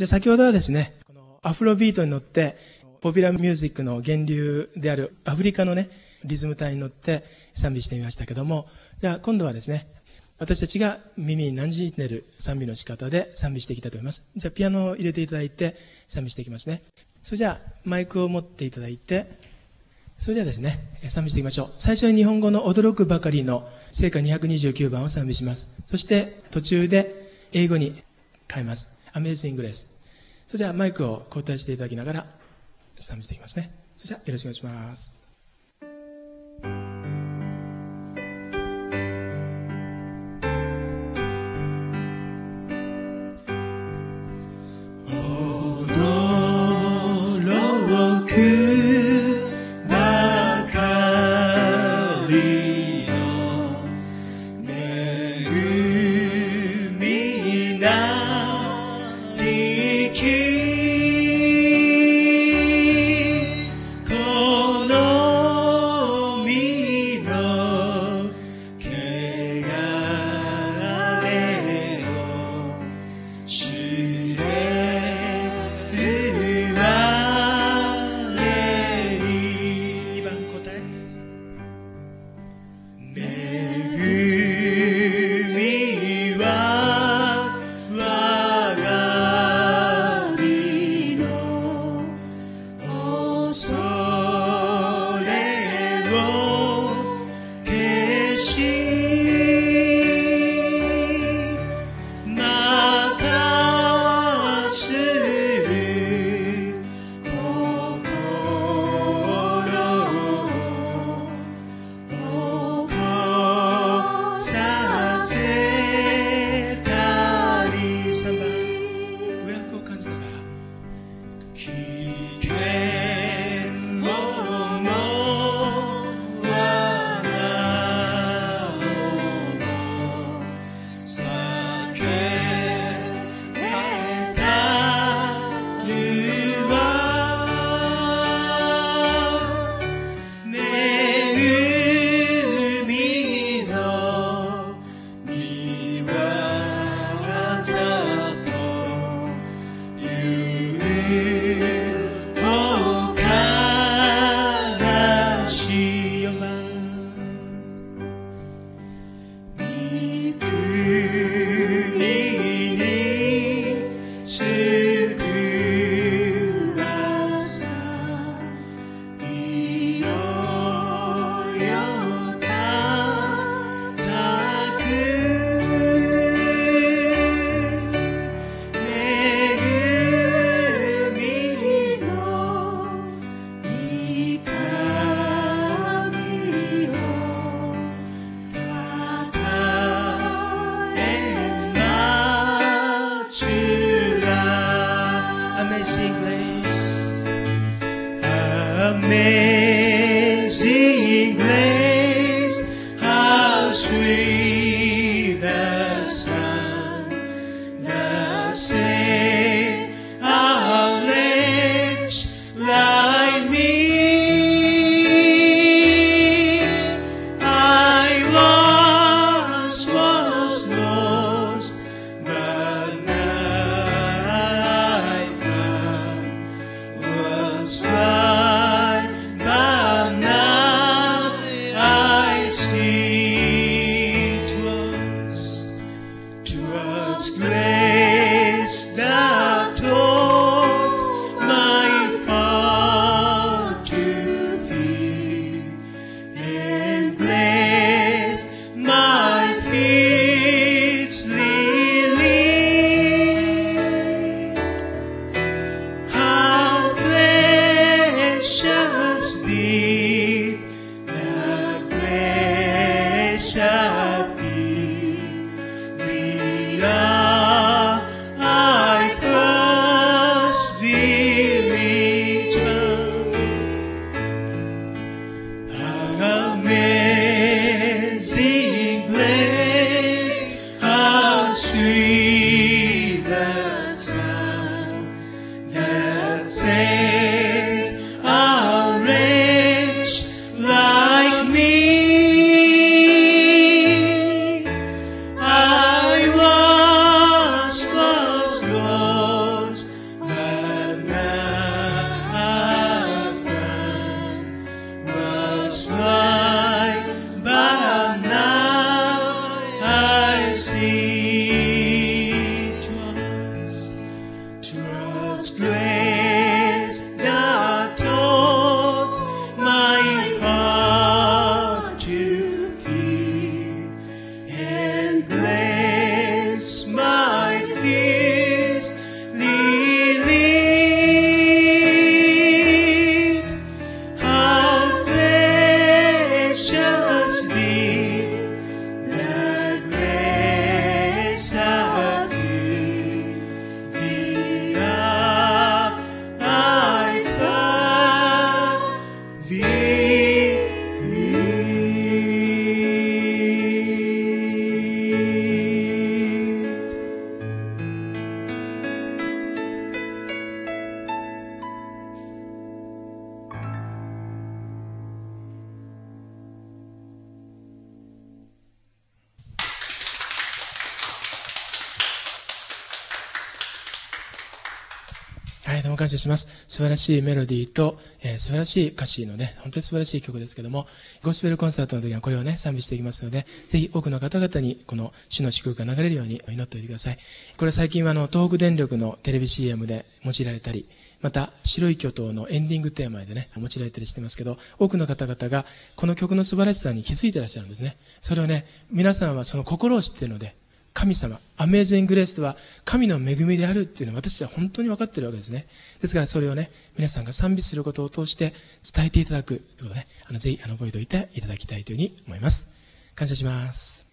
じゃあ先ほどはですね、このアフロビートに乗って、ポピュラーミュージックの源流であるアフリカのね、リズム体に乗って賛美してみましたけども、じゃあ今度はですね、私たちが耳に馴染んでいる賛美の仕方で賛美していきたいと思います。じゃあピアノを入れていただいて賛美していきますね。それじゃあマイクを持っていただいて、それではですね、賛美していきましょう。最初に日本語の驚くばかりの聖歌229番を賛美します。そして途中で英語に変えます。Amazing Grace。それじゃあマイクを交代していただきながら賛美していきますね。それじゃあよろしくお願いします。 Amazing grace, how sweet the sound that saved a wretch like me. I once was lost, but now I found, was blind, but now I see. 'Twas grace that taught my heart to fear, and blessed my feet relieved. How precious did that blessed be the hour I first believed. Amazing grace, how sweet the sound that saved a wretch like me. I once was lost, はい、どうも感謝します。素晴らしいメロディーと、素晴らしい歌詞のね、本当に素晴らしい曲ですけども、ゴスペルコンサートの時はこれをね、賛美していきますので、ぜひ多くの方々にこの主の祝福が流れるように祈っておいてください。これ最近は東北電力のテレビ CM で用いられたり、また白い巨塔のエンディングテーマでね、用いられたりしてますけど、多くの方々がこの曲の素晴らしさに気づいていらっしゃるんですね。それをね、皆さんはその心を知っているので、神様、アメージンググレースとは神の恵みであるっていうのは私は本当に分かっているわけですね。ですからそれをね、皆さんが賛美することを通して伝えていただくということをね、ぜひ覚えておいていただきたいというふうに思います。感謝します。